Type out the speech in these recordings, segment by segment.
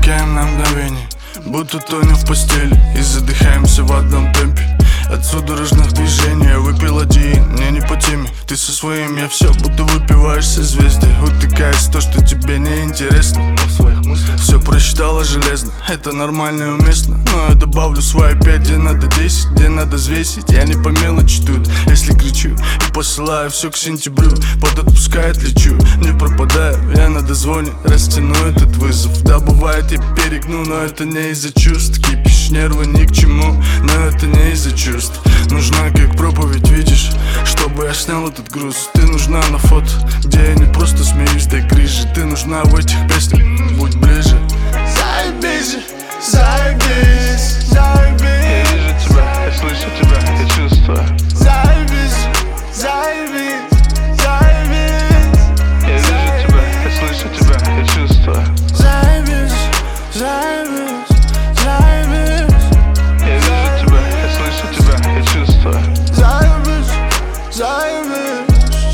замолкаем на мгновение, будто тонем в постели и задыхаемся в одном темпе. От судорожных движений я выпил один, мне не по теме. Ты со своим, я все, будто выпиваешь созвездие, утыкаясь в то, что тебе не интересно. Все просчитала железно, это нормально и уместно. Но я добавлю свои 5, где надо 10, где надо взвесить. Я не по мелочи тут, если кричу и посылаю все к сентябрю. Под отпускает лечу, не пропадаю, я на дозвоне растяну этот вызов. Да, бывает я перегну, но это не из-за чувств. Кипишь, нервы ни к чему, но это не из-за чувств. Нужна как проповедь, видишь, чтобы я снял этот груз. Ты нужна на фото, где я не просто смеюсь, дай грыжи. Ты нужна в этих песнях, будь ближе. Заебись, заебись, заебись. Я вижу тебя, я слышу тебя, я чувствую. Заебись, заебись, заебись. Я вижу тебя, я слышу тебя, я чувствую. Заебись, заебись, заебись. Я вижу тебя, я слышу тебя, я чувствую. Заебись, заебись,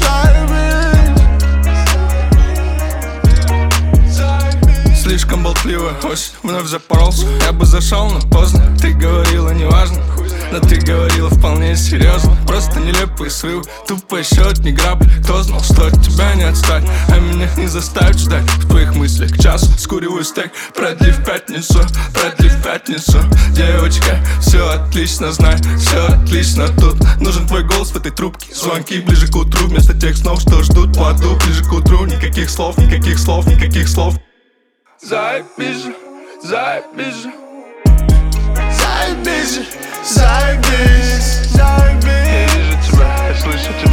заебись. Слишком болтливая осень, вновь запоролся. Я бы зашел, но поздно. Ты говорила неважно, но ты говорила вполне серьезно. Просто нелепый срыв, тупо счет, не грабли. Кто знал, что от тебя не отстать, а меня не заставить ждать. В твоих мыслях к часу скуриваю стек. Продлив пятницу, девочка, все отлично, знай, все отлично. Тут нужен твой голос в этой трубке. Звонки ближе к утру, вместо тех снов, что ждут по аду. Ближе к утру, никаких слов, никаких слов, никаких слов. Заебись же, заебись же. Заебись, заебись, заебись. Я вижу тебя, я слышу тебя.